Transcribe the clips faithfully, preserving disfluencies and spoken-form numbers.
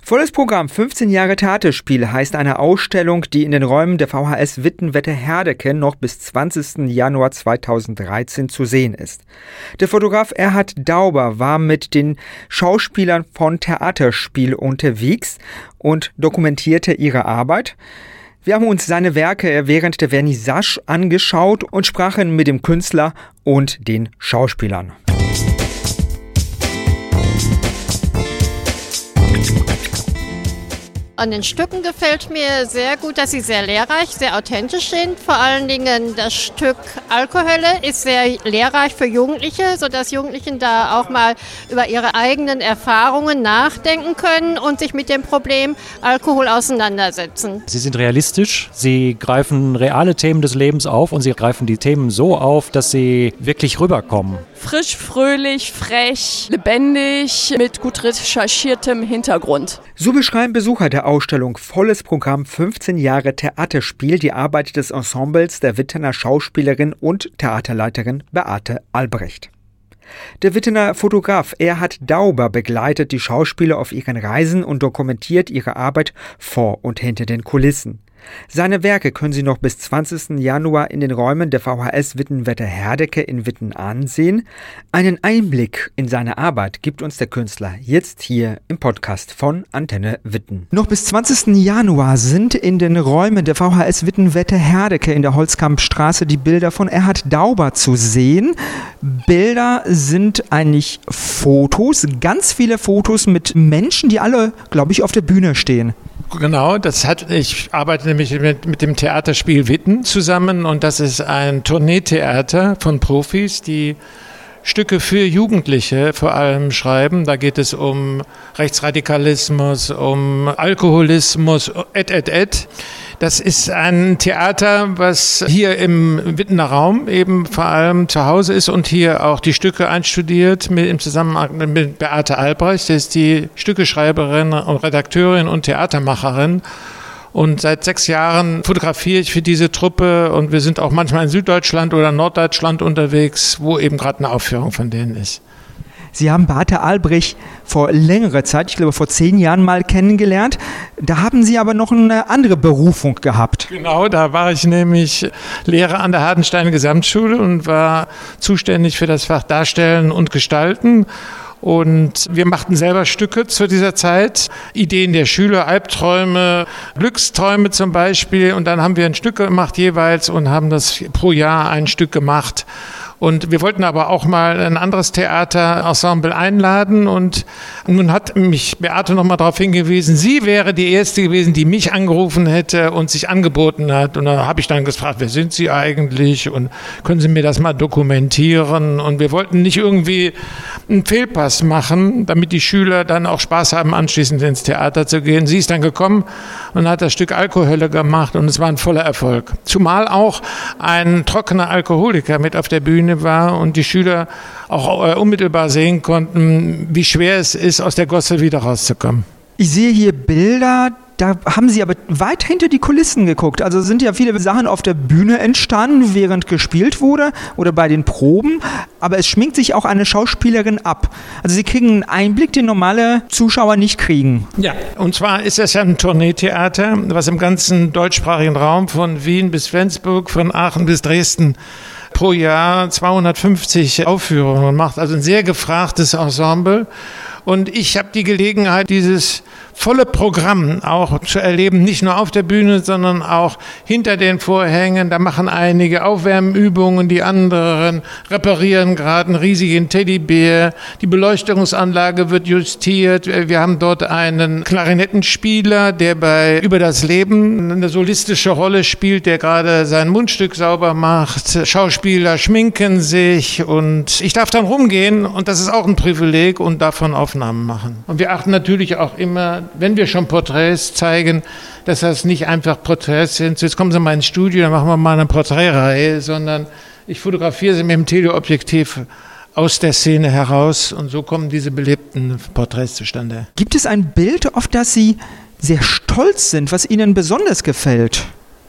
Volles Programm, fünfzehn Jahre Theaterspiel heißt eine Ausstellung, die in den Räumen der V H S Wittenwette-Herdecke noch bis zwanzigsten Januar zweitausenddreizehn zu sehen ist. Der Fotograf Erhard Dauber war mit den Schauspielern von Theaterspiel unterwegs und dokumentierte ihre Arbeit. Wir haben uns seine Werke während der Vernissage angeschaut und sprachen mit dem Künstler und den Schauspielern. An den Stücken gefällt mir sehr gut, dass sie sehr lehrreich, sehr authentisch sind. Vor allen Dingen das Stück Alkohölle ist sehr lehrreich für Jugendliche, sodass Jugendlichen da auch mal über ihre eigenen Erfahrungen nachdenken können und sich mit dem Problem Alkohol auseinandersetzen. Sie sind realistisch, sie greifen reale Themen des Lebens auf und sie greifen die Themen so auf, dass sie wirklich rüberkommen. Frisch, fröhlich, frech, lebendig, mit gut recherchiertem Hintergrund. So beschreiben Besucher der Ausstellung Volles Programm fünfzehn Jahre Theaterspiel die Arbeit des Ensembles der Wittener Schauspielerin und Theaterleiterin Beate Albrecht. Der Wittener Fotograf Erhard Dauber begleitet die Schauspieler auf ihren Reisen und dokumentiert ihre Arbeit vor und hinter den Kulissen. Seine Werke können Sie noch bis zwanzigsten Januar in den Räumen der V H S Wittenwette-Herdecke in Witten ansehen. Einen Einblick in seine Arbeit gibt uns der Künstler jetzt hier im Podcast von Antenne Witten. Noch bis zwanzigsten Januar sind in den Räumen der V H S Wittenwette-Herdecke in der Holzkampstraße die Bilder von Erhard Dauber zu sehen. Bilder sind eigentlich Fotos, ganz viele Fotos mit Menschen, die alle, glaube ich, auf der Bühne stehen. Genau, das hat, ich arbeite nämlich mit, mit dem Theaterspiel Witten zusammen und das ist ein Tourneetheater von Profis, die Stücke für Jugendliche vor allem schreiben. Da geht es um Rechtsradikalismus, um Alkoholismus, et, et, et. Das ist ein Theater, was hier im Wittener Raum eben vor allem zu Hause ist und hier auch die Stücke einstudiert mit, im Zusammenhang mit Beate Albrecht. Sie ist die Stückeschreiberin und Redakteurin und Theatermacherin. Und seit sechs Jahren fotografiere ich für diese Truppe und wir sind auch manchmal in Süddeutschland oder Norddeutschland unterwegs, wo eben gerade eine Aufführung von denen ist. Sie haben Beate Albrecht vor längerer Zeit, ich glaube vor zehn Jahren mal kennengelernt. Da haben Sie aber noch eine andere Berufung gehabt. Genau, da war ich nämlich Lehrer an der Hartenstein Gesamtschule und war zuständig für das Fach Darstellen und Gestalten. Und wir machten selber Stücke zu dieser Zeit, Ideen der Schüler, Albträume, Glücksträume zum Beispiel. Und dann haben wir ein Stück gemacht jeweils und haben das pro Jahr ein Stück gemacht. Und wir wollten aber auch mal ein anderes Theaterensemble einladen und nun hat mich Beate noch mal darauf hingewiesen, sie wäre die Erste gewesen, die mich angerufen hätte und sich angeboten hat. Und da habe ich dann gefragt, wer sind Sie eigentlich und können Sie mir das mal dokumentieren? Und wir wollten nicht irgendwie einen Fehlpass machen, damit die Schüler dann auch Spaß haben, anschließend ins Theater zu gehen. Sie ist dann gekommen und hat das Stück Alkohölle gemacht und es war ein voller Erfolg. Zumal auch ein trockener Alkoholiker mit auf der Bühne war und die Schüler auch äh, unmittelbar sehen konnten, wie schwer es ist, aus der Gosse wieder rauszukommen. Ich sehe hier Bilder, da haben Sie aber weit hinter die Kulissen geguckt. Also sind ja viele Sachen auf der Bühne entstanden, während gespielt wurde oder bei den Proben. Aber es schminkt sich auch eine Schauspielerin ab. Also Sie kriegen einen Einblick, den normale Zuschauer nicht kriegen. Ja, und zwar ist das ja ein Tourneetheater, was im ganzen deutschsprachigen Raum von Wien bis Flensburg, von Aachen bis Dresden pro Jahr zweihundertfünfzig Aufführungen macht. Also ein sehr gefragtes Ensemble. Und ich habe die Gelegenheit, dieses volle Programm auch zu erleben, nicht nur auf der Bühne, sondern auch hinter den Vorhängen. Da machen einige Aufwärmübungen, die anderen reparieren gerade einen riesigen Teddybär. Die Beleuchtungsanlage wird justiert. Wir haben dort einen Klarinettenspieler, der bei Über das Leben eine solistische Rolle spielt, der gerade sein Mundstück sauber macht. Schauspieler schminken sich und ich darf dann rumgehen und das ist auch ein Privileg und davon Aufnahmen machen. Und wir achten natürlich auch immer, wenn wir schon Porträts zeigen, dass das nicht einfach Porträts sind. So, jetzt kommen Sie mal ins Studio, dann machen wir mal eine Porträtreihe, sondern ich fotografiere sie mit dem Teleobjektiv aus der Szene heraus und so kommen diese belebten Porträts zustande. Gibt es ein Bild, auf das Sie sehr stolz sind, was Ihnen besonders gefällt?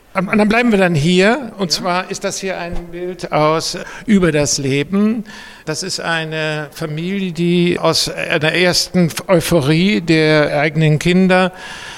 Dann bleiben wir dann hier. Und zwar ist das hier ein Bild aus Über das Leben. Das ist eine Familie, die aus einer ersten Euphorie der eigenen Kinder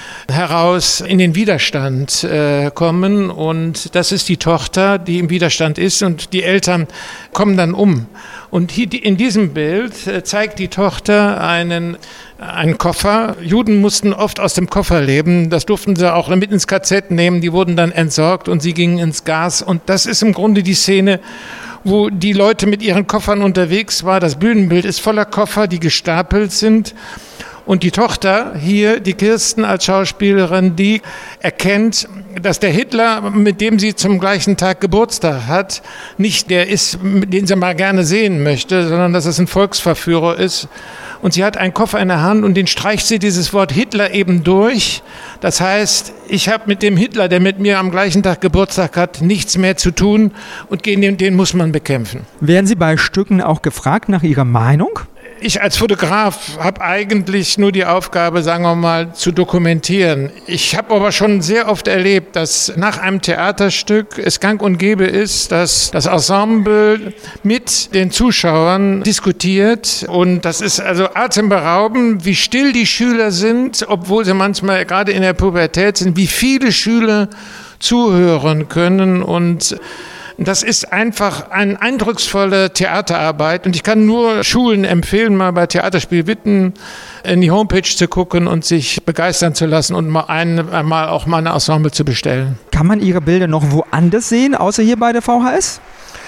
heraus in den Widerstand äh, kommen. Und das ist die Tochter, die im Widerstand ist. Und die Eltern kommen dann um. Und hier in diesem Bild äh, zeigt die Tochter einen Ein Koffer. Juden mussten oft aus dem Koffer leben. Das durften sie auch mit ins K Z nehmen. Die wurden dann entsorgt und sie gingen ins Gas. Und das ist im Grunde die Szene, wo die Leute mit ihren Koffern unterwegs waren. Das Bühnenbild ist voller Koffer, die gestapelt sind. Und die Tochter hier, die Kirsten als Schauspielerin, die erkennt, dass der Hitler, mit dem sie zum gleichen Tag Geburtstag hat, nicht der ist, den sie mal gerne sehen möchte, sondern dass es ein Volksverführer ist. Und sie hat einen Koffer in der Hand und den streicht sie dieses Wort Hitler eben durch. Das heißt, ich habe mit dem Hitler, der mit mir am gleichen Tag Geburtstag hat, nichts mehr zu tun und den, den muss man bekämpfen. Werden Sie bei Stücken auch gefragt nach Ihrer Meinung? Ich als Fotograf habe eigentlich nur die Aufgabe, sagen wir mal, zu dokumentieren. Ich habe aber schon sehr oft erlebt, dass nach einem Theaterstück es gang und gäbe ist, dass das Ensemble mit den Zuschauern diskutiert. Und das ist also atemberaubend, wie still die Schüler sind, obwohl sie manchmal gerade in der Pubertät sind, wie viele Schüler zuhören können. Und das ist einfach eine eindrucksvolle Theaterarbeit und ich kann nur Schulen empfehlen, mal bei Theaterspiel Witten in die Homepage zu gucken und sich begeistern zu lassen und mal einmal auch mal ein Ensemble zu bestellen. Kann man Ihre Bilder noch woanders sehen, außer hier bei der V H S?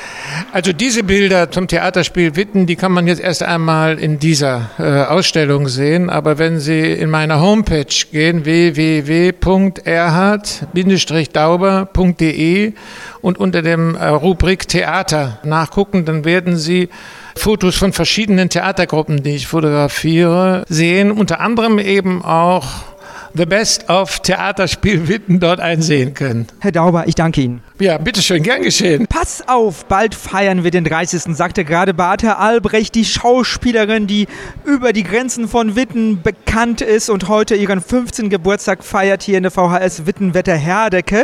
Also diese Bilder zum Theaterspiel Witten, die kann man jetzt erst einmal in dieser äh, Ausstellung sehen. Aber wenn Sie in meine Homepage gehen, w w w punkt erhard dauber punkt d e und unter dem äh, Rubrik Theater nachgucken, dann werden Sie Fotos von verschiedenen Theatergruppen, die ich fotografiere, sehen. Unter anderem eben auch The Best of Theaterspiel Witten dort einsehen können. Herr Dauber, ich danke Ihnen. Ja, bitteschön, gern geschehen. Pass auf, bald feiern wir den dreißigsten sagte gerade Beate Albrecht, die Schauspielerin, die über die Grenzen von Witten bekannt ist und heute ihren fünfzehnten Geburtstag feiert hier in der V H S Witten-Wetter-Herdecke.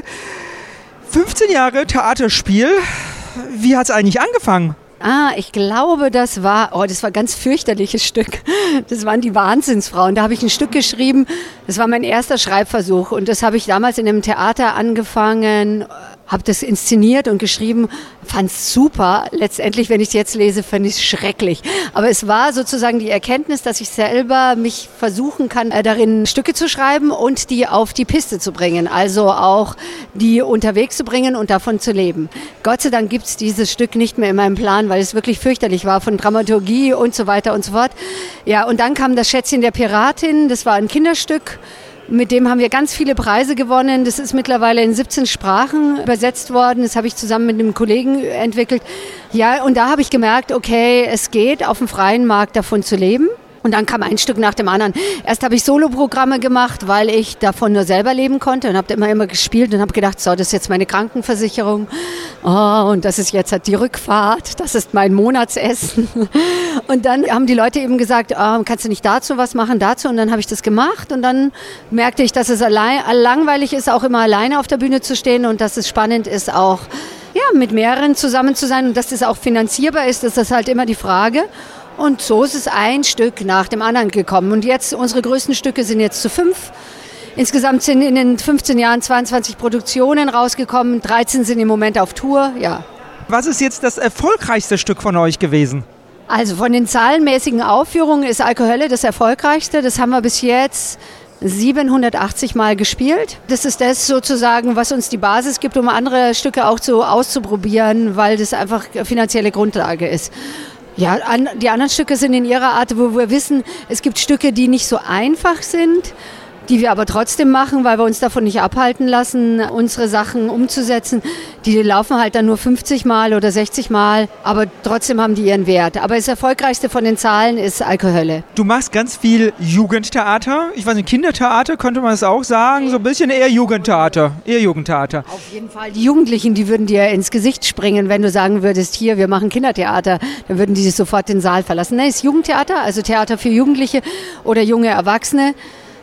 fünfzehn Jahre Theaterspiel. Wie hat es eigentlich angefangen? Ah, ich glaube, das war, oh, das war ein ganz fürchterliches Stück. Das waren die Wahnsinnsfrauen. Da habe ich ein Stück geschrieben. Das war mein erster Schreibversuch. Und das habe ich damals in einem Theater angefangen, habe das inszeniert und geschrieben, fand es super. Letztendlich, wenn ich es jetzt lese, fand ich es schrecklich. Aber es war sozusagen die Erkenntnis, dass ich selber mich versuchen kann, äh, darin Stücke zu schreiben und die auf die Piste zu bringen. Also auch die unterwegs zu bringen und davon zu leben. Gott sei Dank gibt es dieses Stück nicht mehr in meinem Plan, weil es wirklich fürchterlich war von Dramaturgie und so weiter und so fort. Ja, und dann kam das Schätzchen der Piratin. Das war ein Kinderstück. Mit dem haben wir ganz viele Preise gewonnen. Das ist mittlerweile in siebzehn Sprachen übersetzt worden. Das habe ich zusammen mit einem Kollegen entwickelt. Ja, und da habe ich gemerkt, okay, es geht auf dem freien Markt davon zu leben. Und dann kam ein Stück nach dem anderen. Erst habe ich Soloprogramme gemacht, weil ich davon nur selber leben konnte und habe immer immer gespielt und habe gedacht, so, das ist jetzt meine Krankenversicherung. Oh, und das ist jetzt halt die Rückfahrt. Das ist mein Monatsessen. Und dann haben die Leute eben gesagt, oh, kannst du nicht dazu was machen, dazu? Und dann habe ich das gemacht und dann merkte ich, dass es allein, langweilig ist, auch immer alleine auf der Bühne zu stehen und dass es spannend ist, auch ja, mit mehreren zusammen zu sein und dass das auch finanzierbar ist. Das ist halt immer die Frage. Und so ist es ein Stück nach dem anderen gekommen. Und jetzt, unsere größten Stücke sind jetzt zu fünf. Insgesamt sind in den fünfzehn Jahren zweiundzwanzig Produktionen rausgekommen. dreizehn sind im Moment auf Tour, ja. Was ist jetzt das erfolgreichste Stück von euch gewesen? Also von den zahlenmäßigen Aufführungen ist Alkohölle das erfolgreichste. Das haben wir bis jetzt siebenhundertachtzig Mal gespielt. Das ist das sozusagen, was uns die Basis gibt, um andere Stücke auch so auszuprobieren, weil das einfach finanzielle Grundlage ist. Ja, an, die anderen Stücke sind in ihrer Art, wo wir wissen, es gibt Stücke, die nicht so einfach sind, die wir aber trotzdem machen, weil wir uns davon nicht abhalten lassen, unsere Sachen umzusetzen. Die laufen halt dann nur fünfzig Mal oder sechzig Mal, aber trotzdem haben die ihren Wert. Aber das erfolgreichste von den Zahlen ist Alkohölle. Du machst ganz viel Jugendtheater. Ich weiß nicht, Kindertheater könnte man es auch sagen. So ein bisschen eher Jugendtheater. Eher Jugendtheater. Auf jeden Fall. Die Jugendlichen, die würden dir ins Gesicht springen, wenn du sagen würdest, hier, wir machen Kindertheater. Dann würden die sofort den Saal verlassen. Nein, es ist Jugendtheater, also Theater für Jugendliche oder junge Erwachsene.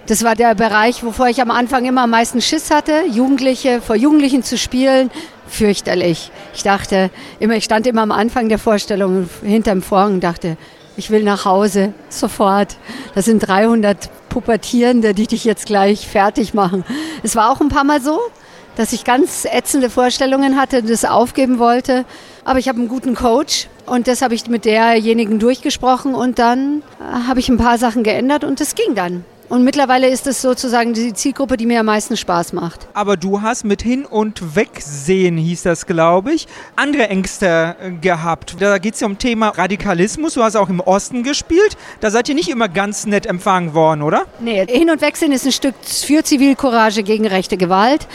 Das war der Bereich, wovor ich am Anfang immer am meisten Schiss hatte, Jugendliche, vor Jugendlichen zu spielen, fürchterlich. Ich dachte, immer, ich stand immer am Anfang der Vorstellung hinterm Vorhang und dachte, ich will nach Hause, sofort. Das sind dreihundert Pubertierende, die dich jetzt gleich fertig machen. Es war auch ein paar Mal so, dass ich ganz ätzende Vorstellungen hatte, das aufgeben wollte. Aber ich habe einen guten Coach und das habe ich mit derjenigen durchgesprochen und dann habe ich ein paar Sachen geändert und es ging dann. Und mittlerweile ist es sozusagen die Zielgruppe, die mir am meisten Spaß macht. Aber du hast mit Hin- und Wegsehen, hieß das, glaube ich, andere Ängste gehabt. Da geht es ja um Thema Radikalismus. Du hast auch im Osten gespielt. Da seid ihr nicht immer ganz nett empfangen worden, oder? Nee, Hin- und Wegsehen ist ein Stück für Zivilcourage gegen rechte Gewalt,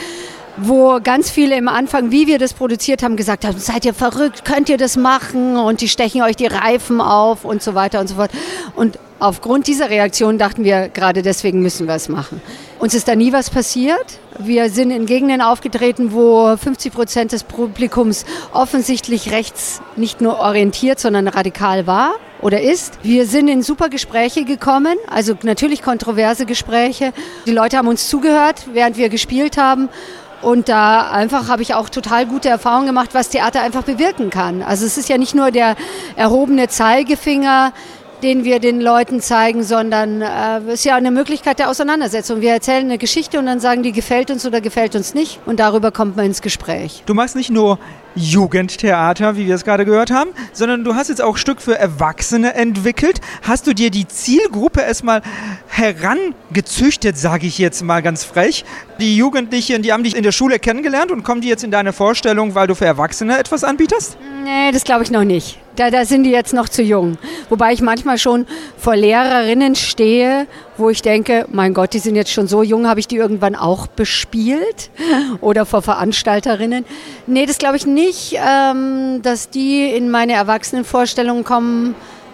wo ganz viele im Anfang, wie wir das produziert haben, gesagt haben, seid ihr verrückt, könnt ihr das machen? Und die stechen euch die Reifen auf und so weiter und so fort. Und aufgrund dieser Reaktion dachten wir, gerade deswegen müssen wir es machen. Uns ist da nie was passiert. Wir sind in Gegenden aufgetreten, wo fünfzig Prozent des Publikums offensichtlich rechts nicht nur orientiert, sondern radikal war oder ist. Wir sind in super Gespräche gekommen, also natürlich kontroverse Gespräche. Die Leute haben uns zugehört, während wir gespielt haben. Und da einfach habe ich auch total gute Erfahrungen gemacht, was Theater einfach bewirken kann. Also es ist ja nicht nur der erhobene Zeigefinger, den wir den Leuten zeigen, sondern äh, es ist ja eine Möglichkeit der Auseinandersetzung. Wir erzählen eine Geschichte und dann sagen die, gefällt uns oder gefällt uns nicht. Und darüber kommt man ins Gespräch. Du machst nicht nur Jugendtheater, wie wir es gerade gehört haben, sondern du hast jetzt auch Stück für Erwachsene entwickelt. Hast du dir die Zielgruppe erstmal herangezüchtet, sage ich jetzt mal ganz frech? Die Jugendlichen, die haben dich in der Schule kennengelernt und kommen die jetzt in deine Vorstellung, weil du für Erwachsene etwas anbietest? Nee, das glaube ich noch nicht. Da, da sind die jetzt noch zu jung. Wobei ich manchmal schon vor Lehrerinnen stehe, wo ich denke, mein Gott, die sind jetzt schon so jung, habe ich die irgendwann auch bespielt? Oder vor Veranstalterinnen. Nee, das glaube ich nicht, ähm, dass die in meine Erwachsenenvorstellungen kommen.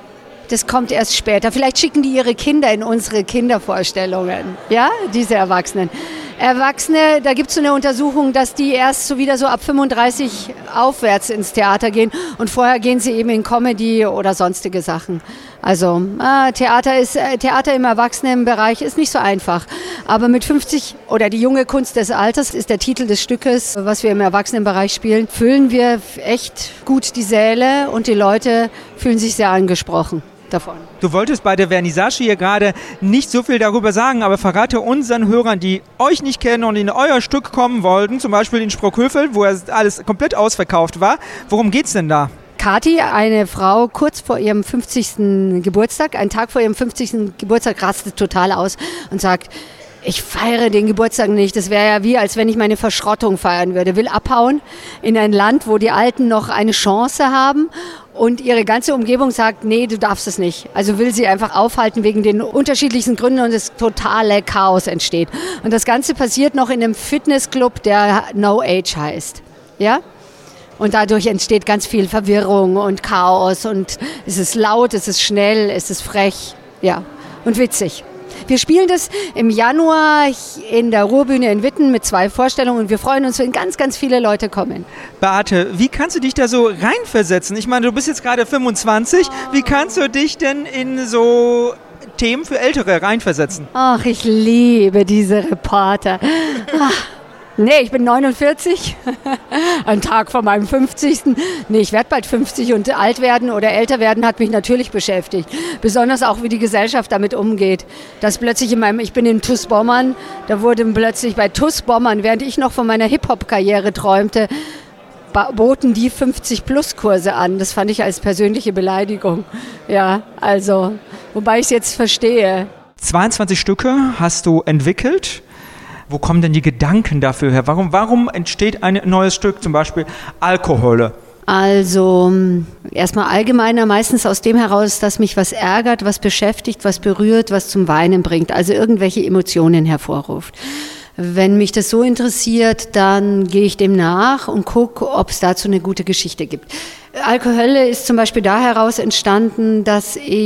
Das kommt erst später. Vielleicht schicken die ihre Kinder in unsere Kindervorstellungen, ja, diese Erwachsenen. Erwachsene, da gibt es so eine Untersuchung, dass die erst so wieder so ab fünfunddreißig aufwärts ins Theater gehen und vorher gehen sie eben in Comedy oder sonstige Sachen. Also äh, Theater ist äh, Theater im Erwachsenenbereich ist nicht so einfach. Aber mit fünfzig oder die junge Kunst des Alters ist der Titel des Stückes, was wir im Erwachsenenbereich spielen, füllen wir echt gut die Säle und die Leute fühlen sich sehr angesprochen davon. Du wolltest bei der Vernissage hier gerade nicht so viel darüber sagen, aber verrate unseren Hörern, die euch nicht kennen und in euer Stück kommen wollten, zum Beispiel in Sprockhövel, wo alles komplett ausverkauft war. Worum geht's denn da? Kathi, eine Frau kurz vor ihrem fünfzigsten Geburtstag, einen Tag vor ihrem fünfzigsten Geburtstag, rastet total aus und sagt, ich feiere den Geburtstag nicht. Das wäre ja wie, als wenn ich meine Verschrottung feiern würde. Will abhauen in ein Land, wo die Alten noch eine Chance haben und ihre ganze Umgebung sagt, nee, du darfst es nicht. Also will sie einfach aufhalten wegen den unterschiedlichsten Gründen und das totale Chaos entsteht. Und das Ganze passiert noch in einem Fitnessclub, der No Age heißt. Ja? Und dadurch entsteht ganz viel Verwirrung und Chaos und es ist laut, es ist schnell, es ist frech, ja, und witzig. Wir spielen das im Januar in der Ruhrbühne in Witten mit zwei Vorstellungen und wir freuen uns, wenn ganz, ganz viele Leute kommen. Beate, wie kannst du dich da so reinversetzen? Ich meine, du bist jetzt gerade fünfundzwanzig. Wie kannst du dich denn in so Themen für Ältere reinversetzen? Ach, ich liebe diese Reporter. Ach. Nee, ich bin neunundvierzig, ein Tag vor meinem fünfzigsten Nee, ich werde bald fünfzig und alt werden oder älter werden hat mich natürlich beschäftigt. Besonders auch, wie die Gesellschaft damit umgeht. Dass plötzlich in meinem, ich bin in T U S Bommern, da wurde plötzlich bei T U S Bommern, während ich noch von meiner Hip-Hop-Karriere träumte, boten die fünfzig-Plus-Kurse an. Das fand ich als persönliche Beleidigung. Ja, also, wobei ich es jetzt verstehe. zweiundzwanzig Stücke hast du entwickelt. Wo kommen denn die Gedanken dafür her? Warum, warum entsteht ein neues Stück, zum Beispiel Alkohole? Also erstmal allgemeiner, meistens aus dem heraus, dass mich was ärgert, was beschäftigt, was berührt, was zum Weinen bringt, also irgendwelche Emotionen hervorruft. Wenn mich das so interessiert, dann gehe ich dem nach und gucke, ob es dazu eine gute Geschichte gibt. Alkohole ist zum Beispiel da heraus entstanden, dass ich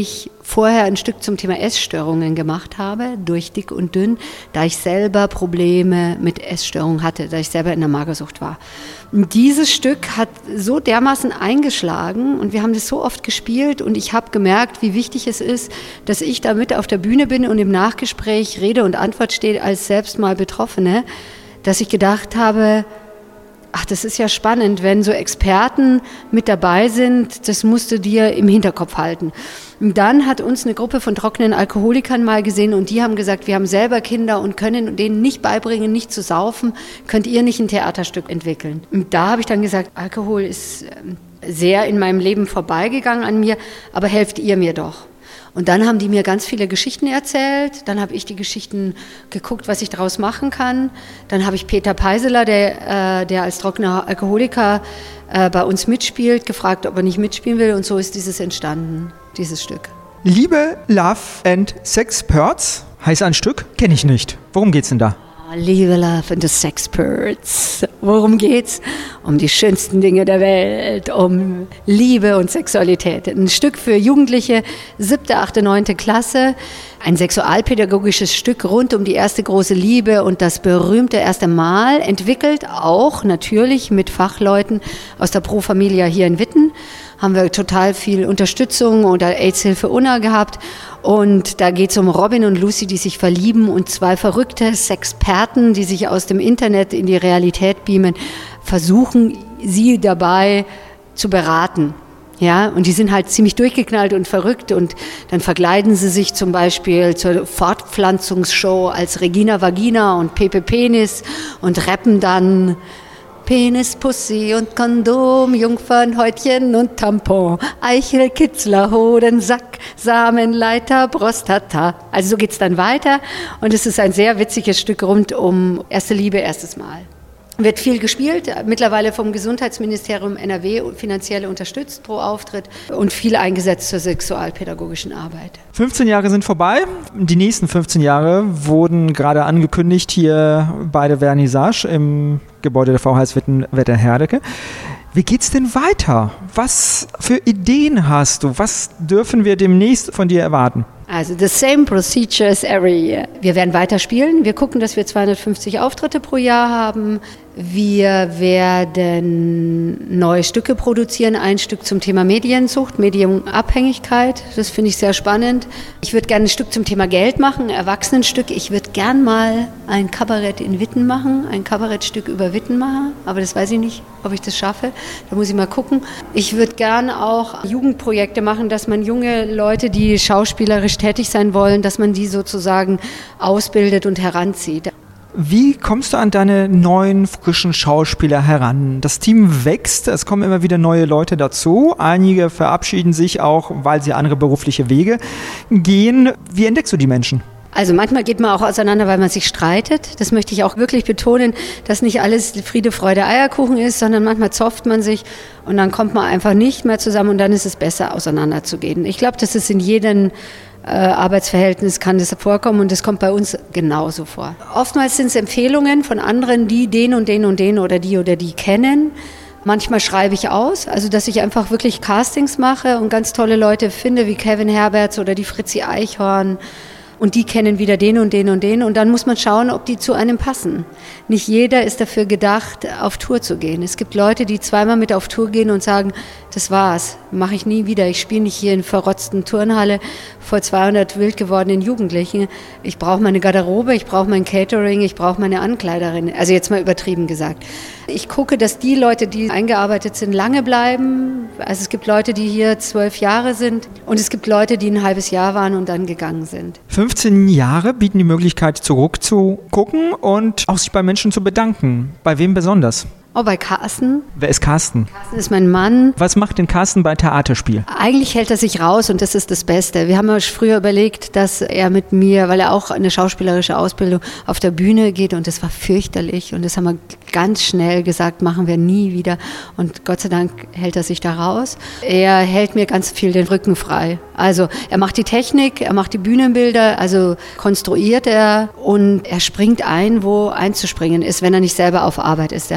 vorher ein Stück zum Thema Essstörungen gemacht habe, durch dick und dünn, da ich selber Probleme mit Essstörungen hatte, da ich selber in der Magersucht war. Und dieses Stück hat so dermaßen eingeschlagen und wir haben das so oft gespielt und ich habe gemerkt, wie wichtig es ist, dass ich da mit auf der Bühne bin und im Nachgespräch Rede und Antwort stehe als selbst mal Betroffene, dass ich gedacht habe, ach, das ist ja spannend, wenn so Experten mit dabei sind, das musst du dir im Hinterkopf halten. Und dann hat uns eine Gruppe von trockenen Alkoholikern mal gesehen und die haben gesagt, wir haben selber Kinder und können denen nicht beibringen, nicht zu saufen, könnt ihr nicht ein Theaterstück entwickeln? Und da habe ich dann gesagt, Alkohol ist sehr in meinem Leben vorbeigegangen an mir, aber helft ihr mir doch. Und dann haben die mir ganz viele Geschichten erzählt. Dann habe ich die Geschichten geguckt, was ich daraus machen kann. Dann habe ich Peter Peiseler, der, äh, der als trockener Alkoholiker äh, bei uns mitspielt, gefragt, ob er nicht mitspielen will. Und so ist dieses entstanden, dieses Stück. Liebe, Love and Sexperts heißt ein Stück, kenne ich nicht. Worum geht's denn da? Liebe, Love and the Sexperts. Worum geht's? Um die schönsten Dinge der Welt, um Liebe und Sexualität. Ein Stück für Jugendliche, siebte, achte, neunte Klasse. Ein sexualpädagogisches Stück rund um die erste große Liebe und das berühmte erste Mal, entwickelt auch natürlich mit Fachleuten aus der Pro Familia hier in Witten. Haben wir total viel Unterstützung oder AIDS-Hilfe Unna gehabt. Und da geht es um Robin und Lucy, die sich verlieben und zwei verrückte Sexperten, die sich aus dem Internet in die Realität beamen, versuchen sie dabei zu beraten. Ja, und die sind halt ziemlich durchgeknallt und verrückt und dann verkleiden sie sich zum Beispiel zur Fortpflanzungsshow als Regina Vagina und Pepe Penis und rappen dann Penis, Pussy und Kondom, Jungfernhäutchen und Tampon, Eichel, Kitzler, Hoden, Sack, Samenleiter, Prostata. Also so geht's dann weiter und es ist ein sehr witziges Stück rund um erste Liebe, erstes Mal. Wird viel gespielt, mittlerweile vom Gesundheitsministerium N R W finanziell unterstützt pro Auftritt und viel eingesetzt zur sexualpädagogischen Arbeit. fünfzehn Jahre sind vorbei. Die nächsten fünfzehn Jahre wurden gerade angekündigt hier bei der Vernissage im Gebäude der V H S Witten Wetter-Herdecke. Wie geht's denn weiter? Was für Ideen hast du? Was dürfen wir demnächst von dir erwarten? Also the same procedure as every year. Wir werden weiter spielen. Wir gucken, dass wir zweihundertfünfzig Auftritte pro Jahr haben. Wir werden neue Stücke produzieren. Ein Stück zum Thema Mediensucht, Medienabhängigkeit. Das finde ich sehr spannend. Ich würde gerne ein Stück zum Thema Geld machen, ein Erwachsenenstück. Ich würde gern mal ein Kabarett in Witten machen, ein Kabarettstück über Witten machen. Aber das weiß ich nicht, ob ich das schaffe. Da muss ich mal gucken. Ich würde gern auch Jugendprojekte machen, dass man junge Leute, die schauspielerisch tätig sein wollen, dass man die sozusagen ausbildet und heranzieht. Wie kommst du an deine neuen, frischen Schauspieler heran? Das Team wächst, es kommen immer wieder neue Leute dazu. Einige verabschieden sich auch, weil sie andere berufliche Wege gehen. Wie entdeckst du die Menschen? Also manchmal geht man auch auseinander, weil man sich streitet. Das möchte ich auch wirklich betonen, dass nicht alles Friede, Freude, Eierkuchen ist, sondern manchmal zofft man sich und dann kommt man einfach nicht mehr zusammen und dann ist es besser, auseinanderzugehen. Ich glaube, das ist in jedem äh, Arbeitsverhältnis kann das vorkommen und das kommt bei uns genauso vor. Oftmals sind es Empfehlungen von anderen, die den und den und den oder die oder die kennen. Manchmal schreibe ich aus, also dass ich einfach wirklich Castings mache und ganz tolle Leute finde, wie Kevin Herberts oder die Fritzi Eichhorn. Und die kennen wieder den und den und den und dann muss man schauen, ob die zu einem passen. Nicht jeder ist dafür gedacht, auf Tour zu gehen. Es gibt Leute, die zweimal mit auf Tour gehen und sagen, das war's, mache ich nie wieder. Ich spiele nicht hier in verrotzten Turnhalle vor zweihundert wild gewordenen Jugendlichen. Ich brauche meine Garderobe, ich brauche mein Catering, ich brauche meine Ankleiderin. Also jetzt mal übertrieben gesagt. Ich gucke, dass die Leute, die eingearbeitet sind, lange bleiben. Also es gibt Leute, die hier zwölf Jahre sind und es gibt Leute, die ein halbes Jahr waren und dann gegangen sind. fünfzehn Jahre bieten die Möglichkeit, zurückzugucken und auch sich bei Menschen zu bedanken. Bei wem besonders? Oh, bei Carsten. Wer ist Carsten? Carsten ist mein Mann. Was macht denn Carsten bei Theaterspiel? Eigentlich hält er sich raus und das ist das Beste. Wir haben ja früher überlegt, dass er mit mir, weil er auch eine schauspielerische Ausbildung auf der Bühne geht und das war fürchterlich und das haben wir ganz schnell gesagt, machen wir nie wieder und Gott sei Dank hält er sich da raus. Er hält mir ganz viel den Rücken frei. Also er macht die Technik, er macht die Bühnenbilder, also konstruiert er und er springt ein, wo einzuspringen ist, wenn er nicht selber auf Arbeit ist. Er hat eigenständig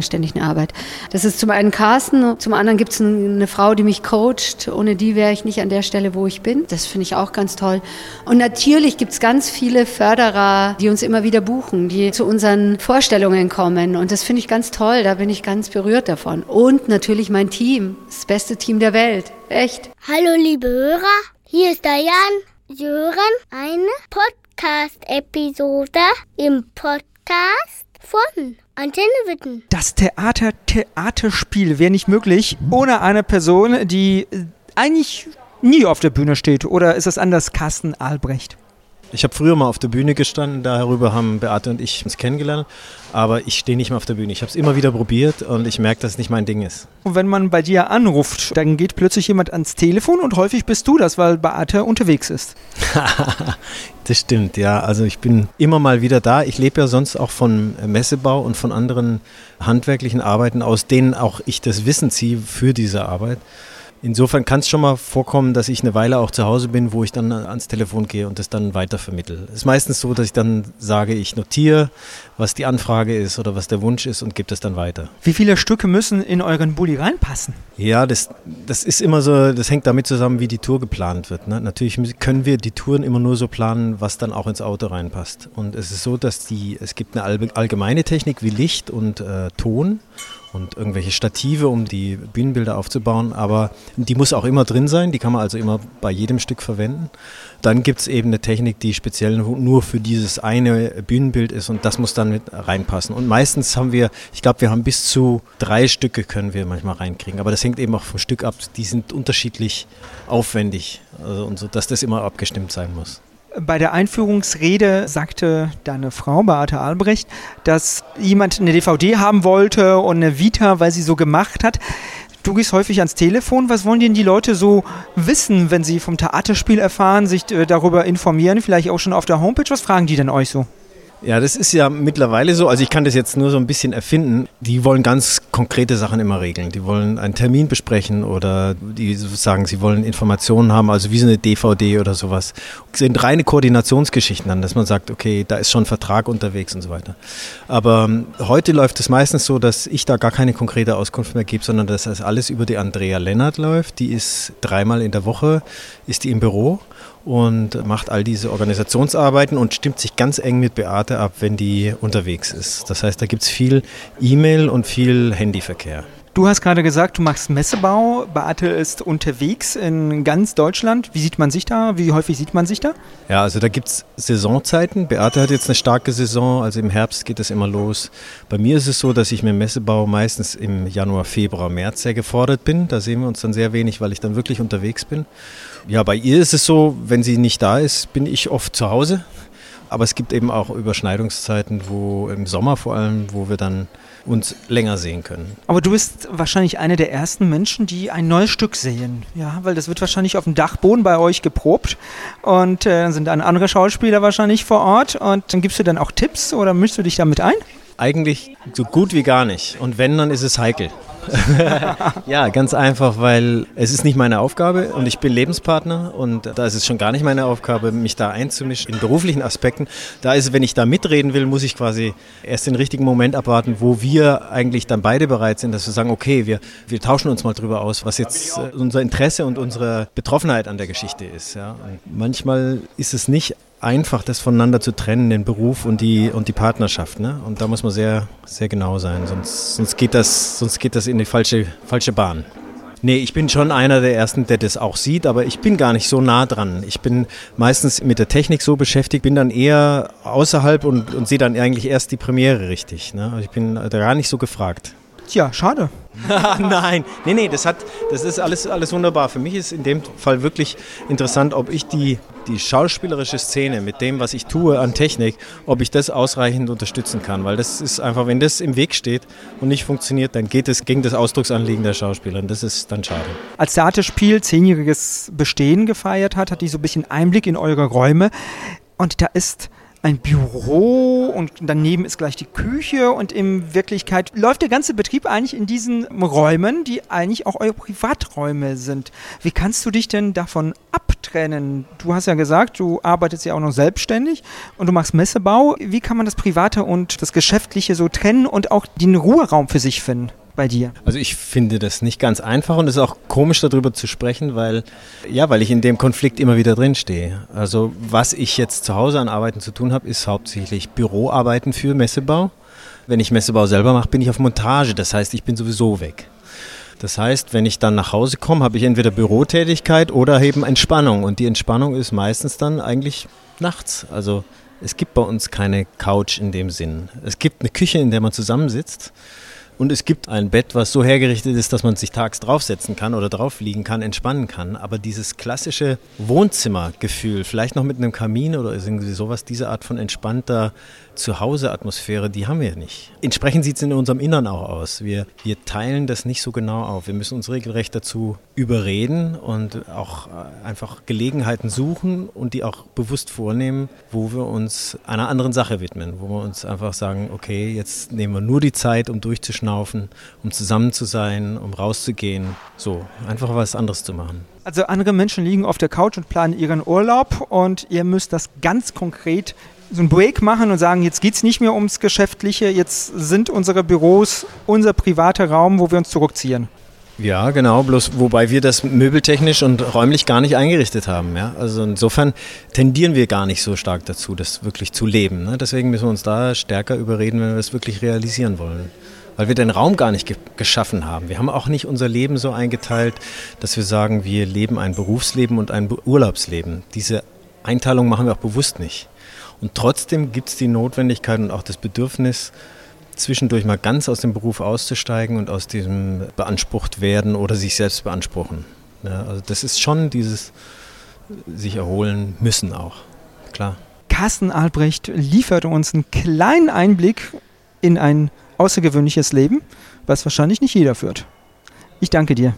ständig eine Arbeit. Das ist zum einen Carsten, zum anderen gibt es eine Frau, die mich coacht. Ohne die wäre ich nicht an der Stelle, wo ich bin. Das finde ich auch ganz toll. Und natürlich gibt es ganz viele Förderer, die uns immer wieder buchen, die zu unseren Vorstellungen kommen. Und das finde ich ganz toll, da bin ich ganz berührt davon. Und natürlich mein Team, das beste Team der Welt. Echt. Hallo liebe Hörer, hier ist der Jan. Sie hören eine Podcast-Episode im Podcast von Antenne Witten. Das Theater Theaterspiel wäre nicht möglich ohne eine Person, die eigentlich nie auf der Bühne steht. Oder ist es anders, Carsten Albrecht? Ich habe früher mal auf der Bühne gestanden, darüber haben Beate und ich uns kennengelernt, aber ich stehe nicht mehr auf der Bühne. Ich habe es immer wieder probiert und ich merke, dass es nicht mein Ding ist. Und wenn man bei dir anruft, dann geht plötzlich jemand ans Telefon und häufig bist du das, weil Beate unterwegs ist. Das stimmt, ja. Also ich bin immer mal wieder da. Ich lebe ja sonst auch von Messebau und von anderen handwerklichen Arbeiten, aus denen auch ich das Wissen ziehe für diese Arbeit. Insofern kann es schon mal vorkommen, dass ich eine Weile auch zu Hause bin, wo ich dann ans Telefon gehe und das dann weitervermittle. Es ist meistens so, dass ich dann sage, ich notiere, was die Anfrage ist oder was der Wunsch ist und gebe das dann weiter. Wie viele Stücke müssen in euren Bulli reinpassen? Ja, das, das ist immer so, das hängt damit zusammen, wie die Tour geplant wird. Ne? Natürlich können wir die Touren immer nur so planen, was dann auch ins Auto reinpasst. Und es ist so, dass die, es gibt eine allgemeine Technik wie Licht und äh, Ton und irgendwelche Stative, um die Bühnenbilder aufzubauen, aber die muss auch immer drin sein, die kann man also immer bei jedem Stück verwenden. Dann gibt es eben eine Technik, die speziell nur für dieses eine Bühnenbild ist und das muss dann mit reinpassen. Und meistens haben wir, ich glaube, wir haben bis zu drei Stücke können wir manchmal reinkriegen, aber das hängt eben auch vom Stück ab, die sind unterschiedlich aufwendig, also und so, dass das immer abgestimmt sein muss. Bei der Einführungsrede sagte deine Frau, Beate Albrecht, dass jemand eine D V D haben wollte und eine Vita, weil sie so gemacht hat. Du gehst häufig ans Telefon. Was wollen denn die Leute so wissen, wenn sie vom Theaterspiel erfahren, sich äh, darüber informieren, vielleicht auch schon auf der Homepage? Was fragen die denn euch so? Ja, das ist ja mittlerweile so, also ich kann das jetzt nur so ein bisschen erfinden, die wollen ganz konkrete Sachen immer regeln. Die wollen einen Termin besprechen oder die sagen, sie wollen Informationen haben, also wie so eine D V D oder sowas. Das sind reine Koordinationsgeschichten dann, dass man sagt, okay, da ist schon ein Vertrag unterwegs und so weiter. Aber ähm, heute läuft es meistens so, dass ich da gar keine konkrete Auskunft mehr gebe, sondern dass das alles über die Andrea Lennart läuft. Die ist dreimal in der Woche, ist die im Büro und macht all diese Organisationsarbeiten und stimmt sich ganz eng mit Beate ab, wenn die unterwegs ist. Das heißt, da gibt es viel E-Mail und viel Handyverkehr. Du hast gerade gesagt, du machst Messebau. Beate ist unterwegs in ganz Deutschland. Wie sieht man sich da? Wie häufig sieht man sich da? Ja, also da gibt es Saisonzeiten. Beate hat jetzt eine starke Saison, also im Herbst geht das immer los. Bei mir ist es so, dass ich mit Messebau meistens im Januar, Februar, März sehr gefordert bin. Da sehen wir uns dann sehr wenig, weil ich dann wirklich unterwegs bin. Ja, bei ihr ist es so, wenn sie nicht da ist, bin ich oft zu Hause. Aber es gibt eben auch Überschneidungszeiten, wo im Sommer vor allem, wo wir dann uns länger sehen können. Aber du bist wahrscheinlich einer der ersten Menschen, die ein neues Stück sehen. Ja, weil das wird wahrscheinlich auf dem Dachboden bei euch geprobt und äh, dann sind dann andere Schauspieler wahrscheinlich vor Ort und dann gibst du dann auch Tipps oder mischst du dich damit ein? Eigentlich so gut wie gar nicht. Und wenn, dann ist es heikel. Ja, ganz einfach, weil es ist nicht meine Aufgabe und ich bin Lebenspartner und da ist es schon gar nicht meine Aufgabe, mich da einzumischen in beruflichen Aspekten. Da ist es, wenn ich da mitreden will, muss ich quasi erst den richtigen Moment abwarten, wo wir eigentlich dann beide bereit sind, dass wir sagen, okay, wir, wir tauschen uns mal drüber aus, was jetzt unser Interesse und unsere Betroffenheit an der Geschichte ist. Ja. Und manchmal ist es nicht einfach, das voneinander zu trennen, den Beruf und die, und die Partnerschaft. Ne? Und da muss man sehr, sehr genau sein, sonst, sonst, geht das, sonst geht das in die falsche, falsche Bahn. Nee, ich bin schon einer der Ersten, der das auch sieht, aber ich bin gar nicht so nah dran. Ich bin meistens mit der Technik so beschäftigt, bin dann eher außerhalb und, und sehe dann eigentlich erst die Premiere richtig. Ne? Also ich bin da gar nicht so gefragt. Tja, schade. Nein, nee, nee, das, hat, das ist alles, alles wunderbar. Für mich ist in dem Fall wirklich interessant, ob ich die, die schauspielerische Szene mit dem, was ich tue an Technik, ob ich das ausreichend unterstützen kann. Weil das ist einfach, wenn das im Weg steht und nicht funktioniert, dann geht es gegen das Ausdrucksanliegen der Schauspieler. Und das ist dann schade. Als Theaterspiel zehnjähriges Bestehen gefeiert hat, hat die so ein bisschen Einblick in eure Räume. Und da ist ein Büro und daneben ist gleich die Küche und in Wirklichkeit läuft der ganze Betrieb eigentlich in diesen Räumen, die eigentlich auch eure Privaträume sind. Wie kannst du dich denn davon abtrennen? Du hast ja gesagt, du arbeitest ja auch noch selbstständig und du machst Messebau. Wie kann man das Private und das Geschäftliche so trennen und auch den Ruheraum für sich finden? Bei dir? Also ich finde das nicht ganz einfach und es ist auch komisch darüber zu sprechen, weil, ja, weil ich in dem Konflikt immer wieder drin stehe. Also was ich jetzt zu Hause an Arbeiten zu tun habe, ist hauptsächlich Büroarbeiten für Messebau. Wenn ich Messebau selber mache, bin ich auf Montage, das heißt, ich bin sowieso weg. Das heißt, wenn ich dann nach Hause komme, habe ich entweder Bürotätigkeit oder eben Entspannung und die Entspannung ist meistens dann eigentlich nachts. Also es gibt bei uns keine Couch in dem Sinn. Es gibt eine Küche, in der man zusammensitzt. Und es gibt ein Bett, was so hergerichtet ist, dass man sich tags draufsetzen kann oder drauf liegen kann, entspannen kann. Aber dieses klassische Wohnzimmergefühl, vielleicht noch mit einem Kamin oder irgendwie sowas, diese Art von entspannter Zuhause-Atmosphäre, die haben wir nicht. Entsprechend sieht es in unserem Innern auch aus. Wir, wir teilen das nicht so genau auf. Wir müssen uns regelrecht dazu überreden und auch einfach Gelegenheiten suchen und die auch bewusst vornehmen, wo wir uns einer anderen Sache widmen. Wo wir uns einfach sagen, okay, jetzt nehmen wir nur die Zeit, um durchzuschnaufen, um zusammen zu sein, um rauszugehen. So, einfach was anderes zu machen. Also andere Menschen liegen auf der Couch und planen ihren Urlaub und ihr müsst das ganz konkret so einen Break machen und sagen, jetzt geht es nicht mehr ums Geschäftliche, jetzt sind unsere Büros unser privater Raum, wo wir uns zurückziehen. Ja, genau, bloß wobei wir das möbeltechnisch und räumlich gar nicht eingerichtet haben. Ja? Also insofern tendieren wir gar nicht so stark dazu, das wirklich zu leben. Ne? Deswegen müssen wir uns da stärker überreden, wenn wir das wirklich realisieren wollen. Weil wir den Raum gar nicht ge- geschaffen haben. Wir haben auch nicht unser Leben so eingeteilt, dass wir sagen, wir leben ein Berufsleben und ein Be- Urlaubsleben. Diese Einteilung machen wir auch bewusst nicht. Und trotzdem gibt es die Notwendigkeit und auch das Bedürfnis, zwischendurch mal ganz aus dem Beruf auszusteigen und aus diesem beansprucht werden oder sich selbst beanspruchen. Ja, also das ist schon dieses sich erholen müssen auch, klar. Carsten Albrecht liefert uns einen kleinen Einblick in ein außergewöhnliches Leben, was wahrscheinlich nicht jeder führt. Ich danke dir.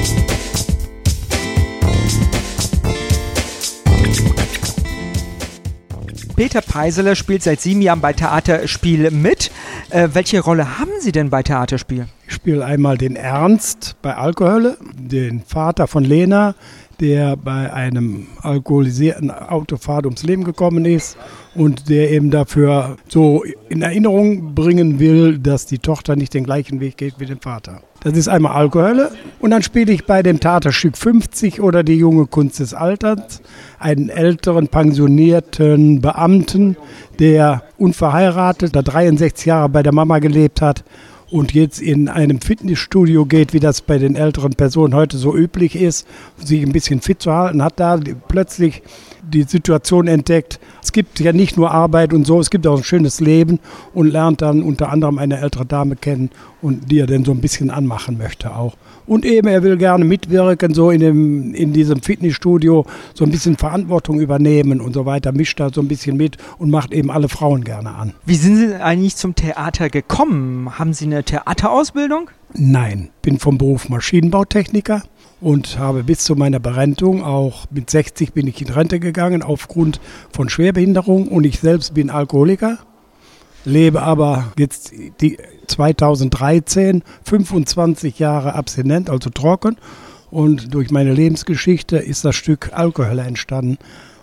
Peter Peiseler spielt seit sieben Jahren bei Theaterspiel mit. Äh, welche Rolle haben Sie denn bei Theaterspiel? Ich spiele einmal den Ernst bei Alkohölle, den Vater von Lena, der bei einem alkoholisierten Autofahrt ums Leben gekommen ist und der eben dafür so in Erinnerung bringen will, dass die Tochter nicht den gleichen Weg geht wie den Vater. Das ist einmal Alkohölle und dann spiele ich bei dem Theaterstück fünfzig oder die junge Kunst des Alterns einen älteren, pensionierten Beamten, der unverheiratet, der dreiundsechzig Jahre bei der Mama gelebt hat und jetzt in einem Fitnessstudio geht, wie das bei den älteren Personen heute so üblich ist, sich ein bisschen fit zu halten, hat da plötzlich die Situation entdeckt. Es gibt ja nicht nur Arbeit und so, es gibt auch ein schönes Leben und lernt dann unter anderem eine ältere Dame kennen und die er dann so ein bisschen anmachen möchte auch. Und eben, er will gerne mitwirken, so in, dem, in diesem Fitnessstudio, so ein bisschen Verantwortung übernehmen und so weiter, mischt da so ein bisschen mit und macht eben alle Frauen gerne an. Wie sind Sie eigentlich zum Theater gekommen? Haben Sie eine Theaterausbildung? Nein, bin vom Beruf Maschinenbautechniker und habe bis zu meiner Berentung, auch mit sechzig bin ich in Rente gegangen aufgrund von Schwerbehinderung und ich selbst bin Alkoholiker, lebe aber jetzt die zweitausenddreizehn fünfundzwanzig Jahre abstinent, also trocken und durch meine Lebensgeschichte ist das Stück Alkohölle entstanden,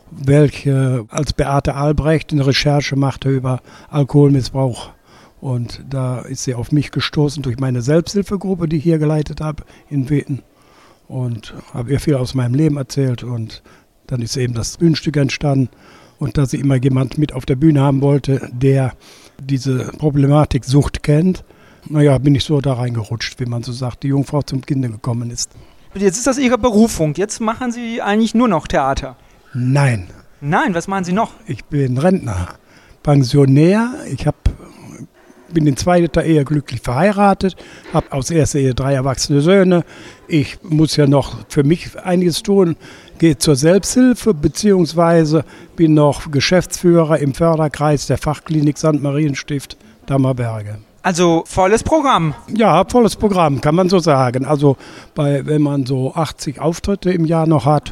welche als Beate Albrecht eine Recherche machte über Alkoholmissbrauch. Und da ist sie auf mich gestoßen durch meine Selbsthilfegruppe, die ich hier geleitet habe in Witten. Und habe ihr viel aus meinem Leben erzählt. Und dann ist eben das Bühnenstück entstanden. Und dass sie immer jemand mit auf der Bühne haben wollte, der diese Problematik Sucht kennt, naja, bin ich so da reingerutscht, wie man so sagt, die Jungfrau zum Kinde gekommen ist. Jetzt ist das Ihre Berufung. Jetzt machen Sie eigentlich nur noch Theater. Nein. Nein, was machen Sie noch? Ich bin Rentner, Pensionär. Ich habe bin in zweiter Ehe glücklich verheiratet, habe aus erster Ehe drei erwachsene Söhne. Ich muss ja noch für mich einiges tun, gehe zur Selbsthilfe, beziehungsweise bin noch Geschäftsführer im Förderkreis der Fachklinik Sankt Marienstift Dammerberge. Also volles Programm. Ja, volles Programm, kann man so sagen. Also bei, wenn man so achtzig Auftritte im Jahr noch hat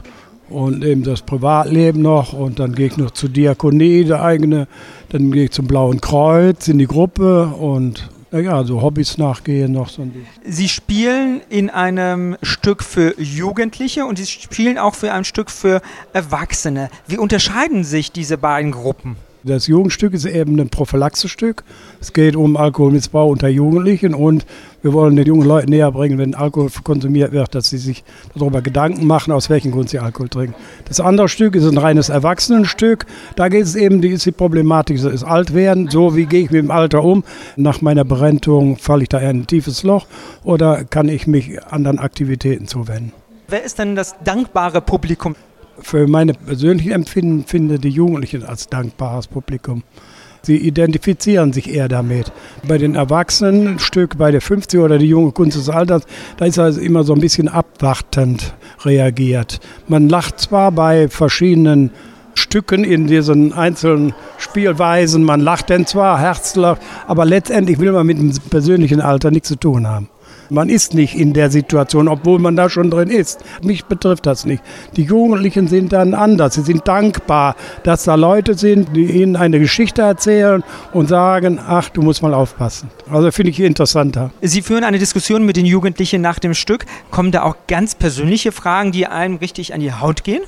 und eben das Privatleben noch und dann gehe ich noch zur Diakonie, der eigene, dann gehe ich zum Blauen Kreuz in die Gruppe und ja, so Hobbys nachgehen noch so ein bisschen. Sie spielen in einem Stück für Jugendliche und Sie spielen auch für ein Stück für Erwachsene. Wie unterscheiden sich diese beiden Gruppen? Das Jugendstück ist eben ein Prophylaxestück. Es geht um Alkoholmissbrauch unter Jugendlichen und wir wollen den jungen Leuten näher bringen, wenn Alkohol konsumiert wird, dass sie sich darüber Gedanken machen, aus welchem Grund sie Alkohol trinken. Das andere Stück ist ein reines Erwachsenenstück. Da geht es eben, die ist die Problematik, das ist Altwerden. So, wie gehe ich mit dem Alter um? Nach meiner Berentung falle ich da in ein tiefes Loch oder kann ich mich anderen Aktivitäten zuwenden? Wer ist denn das dankbare Publikum? Für meine persönlichen Empfinden finde die Jugendlichen als dankbares Publikum. Sie identifizieren sich eher damit. Bei den Erwachsenen, ein Stück bei der fünfzig oder die junge Kunst des Alters, da ist also immer so ein bisschen abwartend reagiert. Man lacht zwar bei verschiedenen Stücken in diesen einzelnen Spielweisen, man lacht denn zwar, herzlacht, aber letztendlich will man mit dem persönlichen Alter nichts zu tun haben. Man ist nicht in der Situation, obwohl man da schon drin ist. Mich betrifft das nicht. Die Jugendlichen sind dann anders. Sie sind dankbar, dass da Leute sind, die ihnen eine Geschichte erzählen und sagen, ach, du musst mal aufpassen. Also finde ich interessanter. Sie führen eine Diskussion mit den Jugendlichen nach dem Stück. Kommen da auch ganz persönliche Fragen, die einem richtig an die Haut gehen?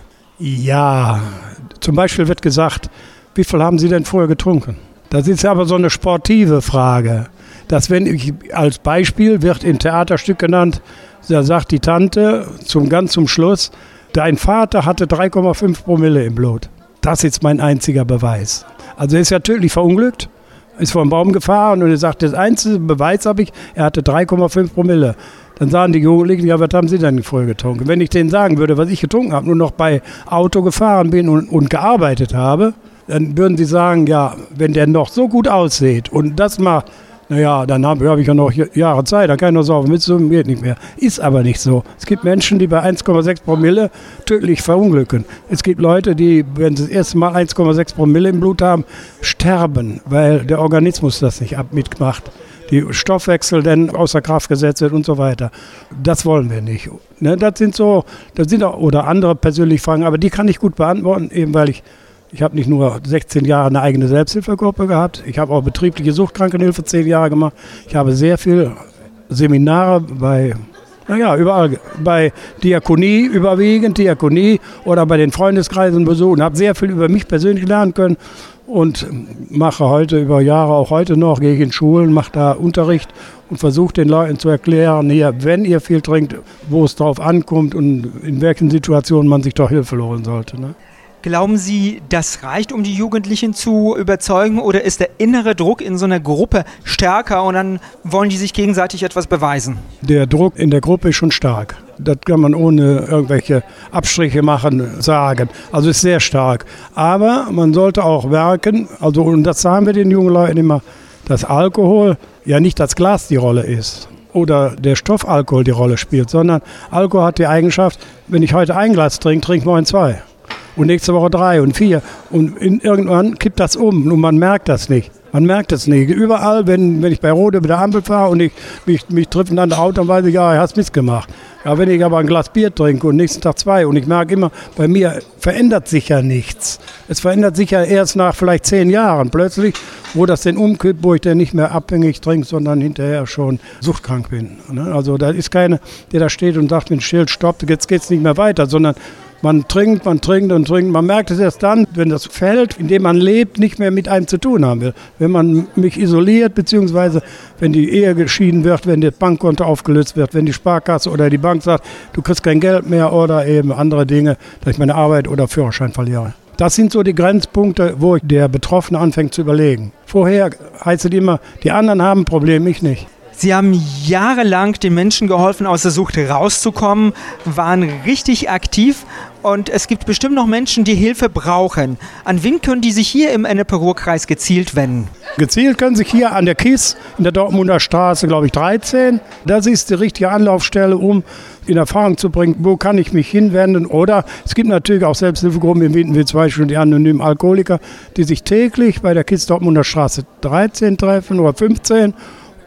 Ja, zum Beispiel wird gesagt, wie viel haben Sie denn vorher getrunken? Das ist aber so eine sportive Frage. Dass wenn ich, als Beispiel wird im Theaterstück genannt, da sagt die Tante zum, ganz zum Schluss, dein Vater hatte drei Komma fünf Promille im Blut. Das ist mein einziger Beweis. Also er ist ja tödlich verunglückt, ist vor den Baum gefahren und er sagt, das einzige Beweis habe ich, er hatte drei Komma fünf Promille. Dann sagen die Jugendlichen, ja, was haben Sie denn vorher getrunken? Wenn ich denen sagen würde, was ich getrunken habe, nur noch bei Auto gefahren bin und, und gearbeitet habe, dann würden sie sagen, ja, wenn der noch so gut aussieht und das macht, naja, dann habe hab ich ja noch Jahre Zeit, dann kann ich noch saufen, mitzusummen, geht nicht mehr. Ist aber nicht so. Es gibt Menschen, die bei eins Komma sechs Promille tödlich verunglücken. Es gibt Leute, die, wenn sie das erste Mal eins Komma sechs Promille im Blut haben, sterben, weil der Organismus das nicht ab mitmacht. Die Stoffwechsel dann außer Kraft gesetzt wird und so weiter. Das wollen wir nicht. Ne, das sind so, das sind auch, oder andere persönliche Fragen, aber die kann ich gut beantworten, eben weil ich Ich habe nicht nur sechzehn Jahre eine eigene Selbsthilfegruppe gehabt, ich habe auch betriebliche Suchtkrankenhilfe zehn Jahre gemacht. Ich habe sehr viel Seminare bei, naja, überall, bei Diakonie überwiegend, Diakonie oder bei den Freundeskreisen besucht und habe sehr viel über mich persönlich lernen können und mache heute über Jahre, auch heute noch, gehe ich in Schulen, mache da Unterricht und versuche den Leuten zu erklären, hier, wenn ihr viel trinkt, wo es drauf ankommt und in welchen Situationen man sich doch Hilfe holen sollte. Ne? Glauben Sie, das reicht, um die Jugendlichen zu überzeugen, oder ist der innere Druck in so einer Gruppe stärker und dann wollen die sich gegenseitig etwas beweisen? Der Druck in der Gruppe ist schon stark. Das kann man ohne irgendwelche Abstriche machen sagen. Also ist sehr stark. Aber man sollte auch werken, also und das sagen wir den jungen Leuten immer, dass Alkohol ja nicht das Glas die Rolle ist oder der Stoffalkohol die Rolle spielt, sondern Alkohol hat die Eigenschaft, wenn ich heute ein Glas trinke, trinke ich morgen zwei. Und nächste Woche drei und vier. Und in, irgendwann kippt das um und man merkt das nicht. Man merkt es nicht. Überall, wenn, wenn ich bei Rot über der Ampel fahre und ich, mich, mich trifft ein anderes Auto, dann weiß ich, ja, ich habe es mitgemacht. Ja, wenn ich aber ein Glas Bier trinke und nächsten Tag zwei und ich merke immer, bei mir verändert sich ja nichts. Es verändert sich ja erst nach vielleicht zehn Jahren plötzlich, wo das denn umkippt, wo ich dann nicht mehr abhängig trinke, sondern hinterher schon suchtkrank bin. Also da ist keiner, der da steht und sagt mit dem Schild, stopp, jetzt geht es nicht mehr weiter, sondern man trinkt, man trinkt und trinkt. Man merkt es erst dann, wenn das Feld, in dem man lebt, nicht mehr mit einem zu tun haben will. Wenn man mich isoliert, beziehungsweise wenn die Ehe geschieden wird, wenn das Bankkonto aufgelöst wird, wenn die Sparkasse oder die Bank sagt, du kriegst kein Geld mehr oder eben andere Dinge, dass ich meine Arbeit oder Führerschein verliere. Das sind so die Grenzpunkte, wo der Betroffene anfängt zu überlegen. Vorher heißt es immer, die anderen haben ein Problem, ich nicht. Sie haben jahrelang den Menschen geholfen, aus der Sucht rauszukommen, waren richtig aktiv und es gibt bestimmt noch Menschen, die Hilfe brauchen. An wen können die sich hier im Ennepe-Ruhr-Kreis gezielt wenden? Gezielt können sich hier an der K I S in der Dortmunder Straße, glaube ich, dreizehn. Das ist die richtige Anlaufstelle, um in Erfahrung zu bringen, wo kann ich mich hinwenden. Oder es gibt natürlich auch Selbsthilfegruppen in Wien, wie zum Beispiel die anonymen Alkoholiker, die sich täglich bei der K I S Dortmunder Straße dreizehn treffen oder fünfzehn.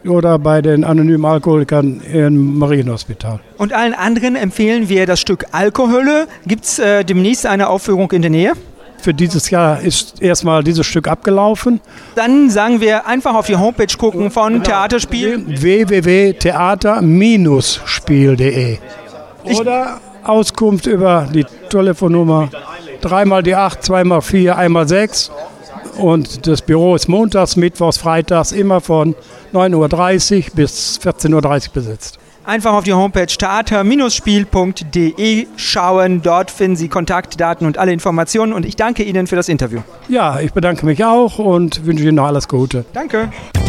oder bei den anonymen Alkoholikern im Marienhospital. Und allen anderen empfehlen wir das Stück Alkohölle. Gibt es äh, demnächst eine Aufführung in der Nähe? Für dieses Jahr ist erstmal dieses Stück abgelaufen. Dann sagen wir einfach auf die Homepage gucken von genau. Theaterspiel. w w w punkt theater spiel punkt d e Oder Auskunft über die Telefonnummer drei mal die acht, zwei mal vier, einmal sechs. Und das Büro ist montags, mittwochs, freitags immer von neun Uhr dreißig bis vierzehn Uhr dreißig besetzt. Einfach auf die Homepage theater spiel punkt d e schauen. Dort finden Sie Kontaktdaten und alle Informationen. Und ich danke Ihnen für das Interview. Ja, ich bedanke mich auch und wünsche Ihnen noch alles Gute. Danke.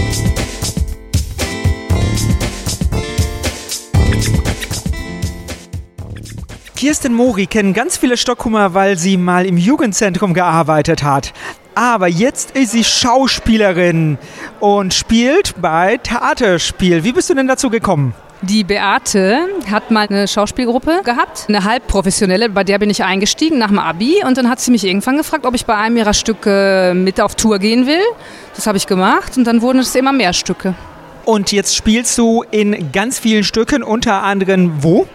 Kirsten Mori kennen ganz viele Stockholmer, weil sie mal im Jugendzentrum gearbeitet hat. Aber jetzt ist sie Schauspielerin und spielt bei Theaterspiel. Wie bist du denn dazu gekommen? Die Beate hat mal eine Schauspielgruppe gehabt, eine halbprofessionelle, bei der bin ich eingestiegen nach dem Abi. Und dann hat sie mich irgendwann gefragt, ob ich bei einem ihrer Stücke mit auf Tour gehen will. Das habe ich gemacht und dann wurden es immer mehr Stücke. Und jetzt spielst du in ganz vielen Stücken, unter anderem wo?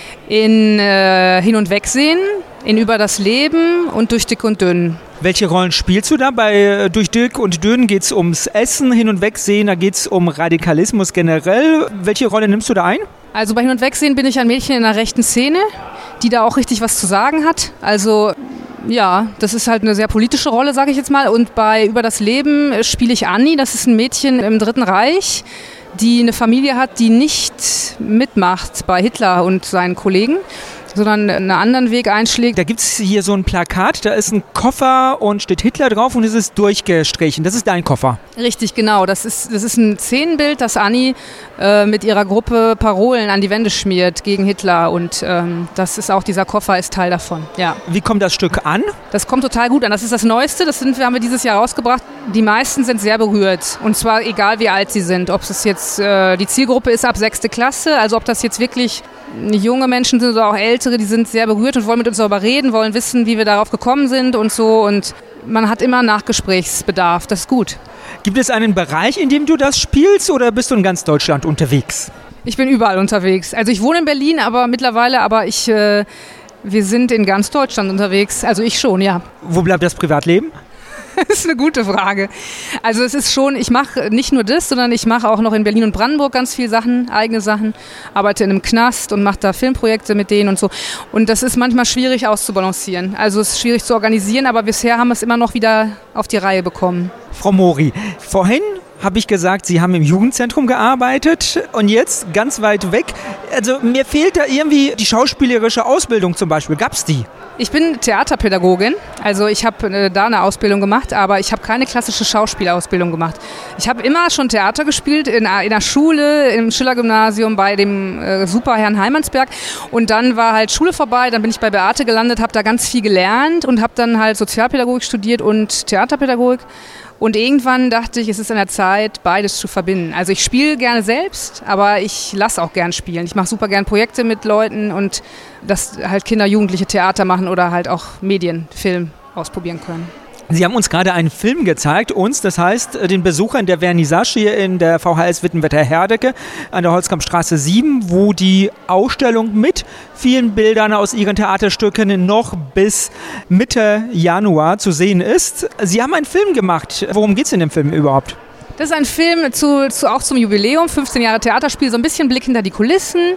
In äh, Hin- und Wegsehen, in Über das Leben und Durch dick und dünn. Welche Rollen spielst du da? Bei äh, Durch dick und dünn geht es ums Essen, Hin- und Wegsehen, da geht es um Radikalismus generell. Welche Rolle nimmst du da ein? Also bei Hin- und Wegsehen bin ich ein Mädchen in der rechten Szene, die da auch richtig was zu sagen hat. Also ja, das ist halt eine sehr politische Rolle, sage ich jetzt mal. Und bei Über das Leben spiele ich Anni, das ist ein Mädchen im Dritten Reich, die eine Familie hat, die nicht mitmacht bei Hitler und seinen Kollegen, sondern einen anderen Weg einschlägt. Da gibt es hier so ein Plakat, da ist ein Koffer und steht Hitler drauf und es ist durchgestrichen. Das ist dein Koffer. Richtig, genau. Das ist, das ist ein Szenenbild, das Anni äh, mit ihrer Gruppe Parolen an die Wände schmiert gegen Hitler und ähm, das ist auch, dieser Koffer ist Teil davon. Ja. Wie kommt das Stück an? Das kommt total gut an. Das ist das Neueste, das sind, haben wir dieses Jahr rausgebracht. Die meisten sind sehr berührt und zwar egal wie alt sie sind. Ob es jetzt, äh, die Zielgruppe ist ab sechste Klasse, also ob das jetzt wirklich junge Menschen sind oder auch ältere, die sind sehr berührt und wollen mit uns darüber reden, wollen wissen, wie wir darauf gekommen sind und so. Und man hat immer Nachgesprächsbedarf, das ist gut. Gibt es einen Bereich, in dem du das spielst oder bist du in ganz Deutschland unterwegs? Ich bin überall unterwegs. Also ich wohne in Berlin, aber mittlerweile, aber ich, äh, wir sind in ganz Deutschland unterwegs. Also ich schon, ja. Wo bleibt das Privatleben? Das ist eine gute Frage. Also es ist schon, ich mache nicht nur das, sondern ich mache auch noch in Berlin und Brandenburg ganz viele Sachen, eigene Sachen, arbeite in einem Knast und mache da Filmprojekte mit denen und so. Und das ist manchmal schwierig auszubalancieren. Also es ist schwierig zu organisieren, aber bisher haben wir es immer noch wieder auf die Reihe bekommen. Frau Mori, vorhin habe ich gesagt, Sie haben im Jugendzentrum gearbeitet und jetzt ganz weit weg. Also mir fehlt da irgendwie die schauspielerische Ausbildung zum Beispiel. Gab es die? Ich bin Theaterpädagogin, also ich habe äh, da eine Ausbildung gemacht, aber ich habe keine klassische Schauspielausbildung gemacht. Ich habe immer schon Theater gespielt, in, in der Schule, im Schiller-Gymnasium bei dem äh, super Herrn Heimansberg und dann war halt Schule vorbei, dann bin ich bei Beate gelandet, habe da ganz viel gelernt und habe dann halt Sozialpädagogik studiert und Theaterpädagogik. Und irgendwann dachte ich, es ist an der Zeit, beides zu verbinden. Also ich spiele gerne selbst, aber ich lasse auch gern spielen. Ich mache super gern Projekte mit Leuten und dass halt Kinder, Jugendliche Theater machen oder halt auch Medien, Film ausprobieren können. Sie haben uns gerade einen Film gezeigt, uns, das heißt den Besuchern der Vernissage hier in der V H S Wittenwetter-Herdecke an der Holzkampstraße sieben, wo die Ausstellung mit vielen Bildern aus Ihren Theaterstücken noch bis Mitte Januar zu sehen ist. Sie haben einen Film gemacht. Worum geht es in dem Film überhaupt? Das ist ein Film zu, zu, auch zum Jubiläum, fünfzehn Jahre Theaterspiel, so ein bisschen Blick hinter die Kulissen.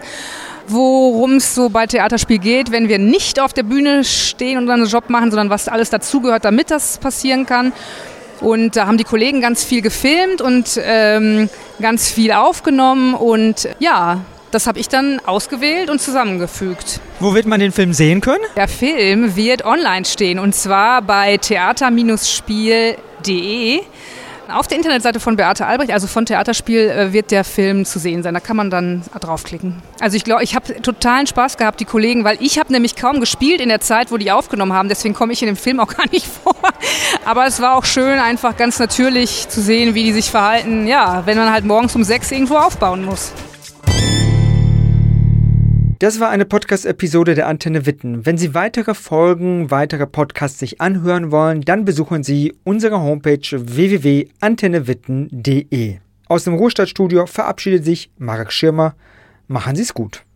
Worum es so bei Theaterspiel geht, wenn wir nicht auf der Bühne stehen und einen Job machen, sondern was alles dazugehört, damit das passieren kann. Und da haben die Kollegen ganz viel gefilmt und ähm, ganz viel aufgenommen und ja, das habe ich dann ausgewählt und zusammengefügt. Wo wird man den Film sehen können? Der Film wird online stehen und zwar bei theater spiel punkt d e. Auf der Internetseite von Beate Albrecht, also von Theaterspiel, wird der Film zu sehen sein. Da kann man dann draufklicken. Also ich glaube, ich habe totalen Spaß gehabt, die Kollegen, weil ich habe nämlich kaum gespielt in der Zeit, wo die aufgenommen haben. Deswegen komme ich in dem Film auch gar nicht vor. Aber es war auch schön, einfach ganz natürlich zu sehen, wie die sich verhalten. Ja, wenn man halt morgens um sechs irgendwo aufbauen muss. Das war eine Podcast-Episode der Antenne Witten. Wenn Sie weitere Folgen, weitere Podcasts sich anhören wollen, dann besuchen Sie unsere Homepage w w w punkt antenne witten punkt d e. Aus dem Ruhrstadtstudio verabschiedet sich Marek Schirmer. Machen Sie's gut.